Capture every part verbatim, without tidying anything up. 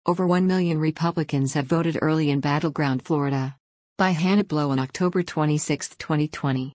Over one million Republicans have voted early in battleground Florida. By Hannah Blow on October twenty-sixth, twenty twenty.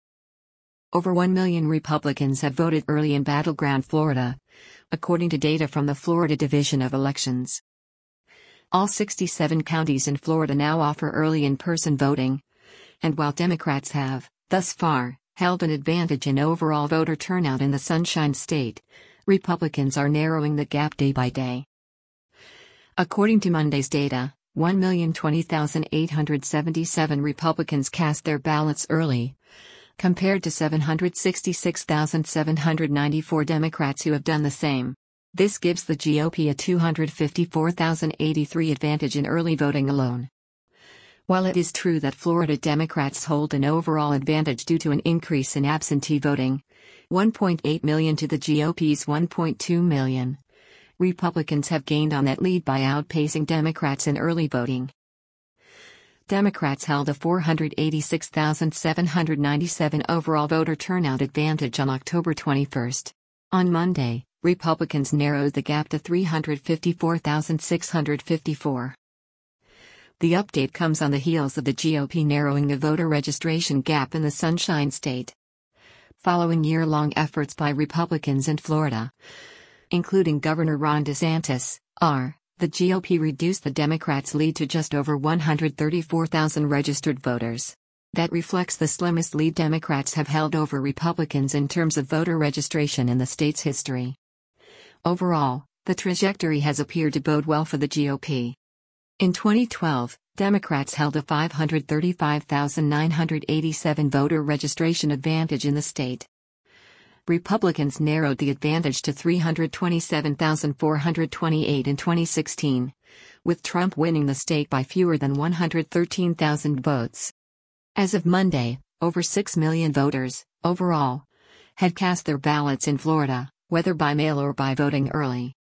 Over one million Republicans have voted early in battleground Florida, according to data from the Florida Division of Elections. All sixty-seven counties in Florida now offer early in-person voting, and while Democrats have, thus far, held an advantage in overall voter turnout in the Sunshine State, Republicans are narrowing the gap day by day. According to Monday's data, one million twenty thousand eight hundred seventy-seven Republicans cast their ballots early, compared to seven hundred sixty-six thousand seven hundred ninety-four Democrats who have done the same. This gives the G O P a two hundred fifty-four thousand eighty-three advantage in early voting alone. While it is true that Florida Democrats hold an overall advantage due to an increase in absentee voting, one point eight million to the G O P's one point two million, Republicans have gained on that lead by outpacing Democrats in early voting. Democrats held a four hundred eighty-six thousand seven hundred ninety-seven overall voter turnout advantage on October twenty-first. On Monday, Republicans narrowed the gap to three hundred fifty-four thousand six hundred fifty-four. The update comes on the heels of the G O P narrowing the voter registration gap in the Sunshine State. Following year-long efforts by Republicans in Florida, including Governor Ron DeSantis, R. the G O P reduced the Democrats' lead to just over one hundred thirty-four thousand registered voters. That reflects the slimmest lead Democrats have held over Republicans in terms of voter registration in the state's history. Overall, the trajectory has appeared to bode well for the G O P. In twenty twelve, Democrats held a five hundred thirty-five thousand nine hundred eighty-seven voter registration advantage in the state. Republicans narrowed the advantage to three hundred twenty-seven thousand four hundred twenty-eight in twenty sixteen, with Trump winning the state by fewer than one hundred thirteen thousand votes. As of Monday, over six million voters, overall, had cast their ballots in Florida, whether by mail or by voting early.